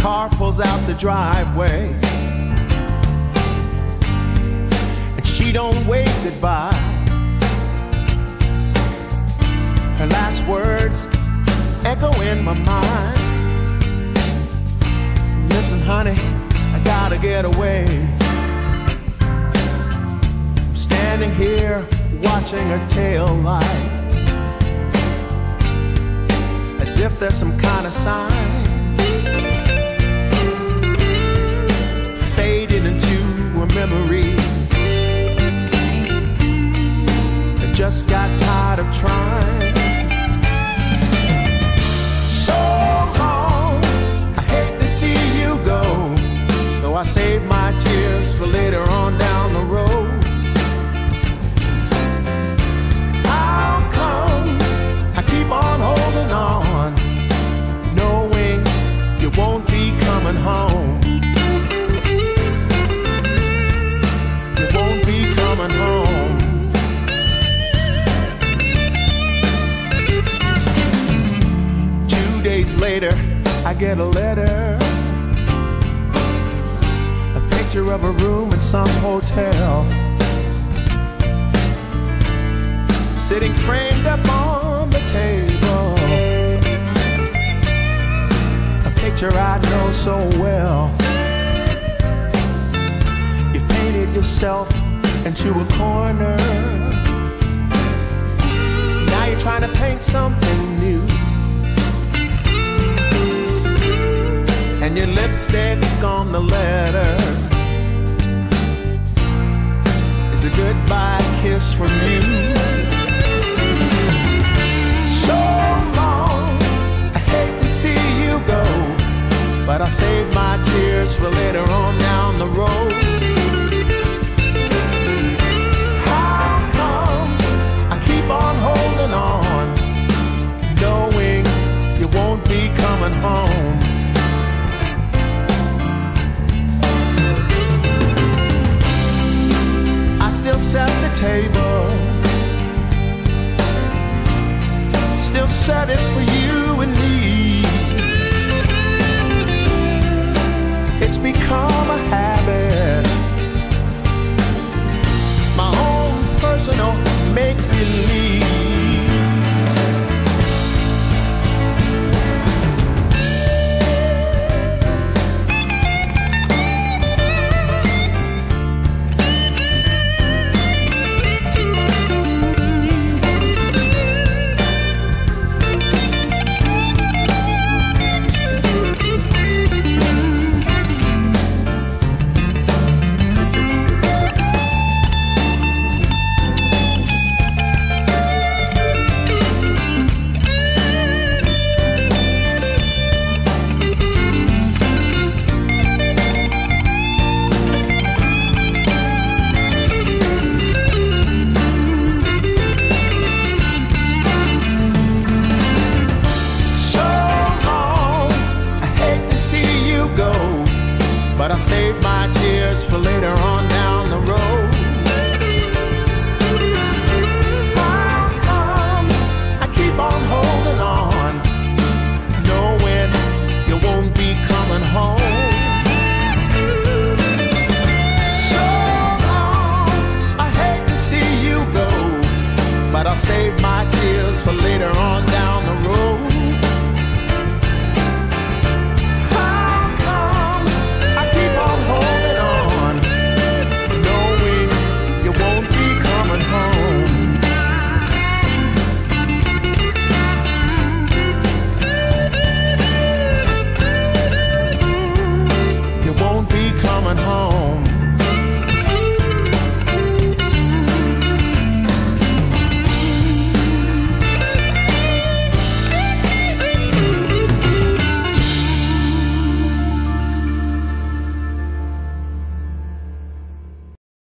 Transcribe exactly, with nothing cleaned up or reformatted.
car pulls out the driveway, and she don't wave goodbye. Her last words echo in my mind. Listen, honey, I gotta get away. I'm standing here watching her tail lights, as if there's some kind of sign. Fading into a memory. I just got tired of trying. So long, I hate to see you go, so I save my tears for later on down the road. How come I keep on holding on, knowing you won't be coming home? You won't be coming home. Two days later, I get a letter, a picture of a room in some hotel, sitting framed up on the table, a picture I know so well. You painted yourself into a corner, now you're trying to paint something new, and your lipstick on the letter is a goodbye kiss from you. So long, I hate to see you go, but I'll save my tears for later on down the road. How come I keep on holding on, knowing you won't be coming home? I still set the table, still set it for you and me. It's become a habit, my own personal make-believe. But I save my tears for later on down the road. How come I keep on holding on, knowing you won't be coming home? So long, I hate to see you go, but I'll save my tears for later on down the road.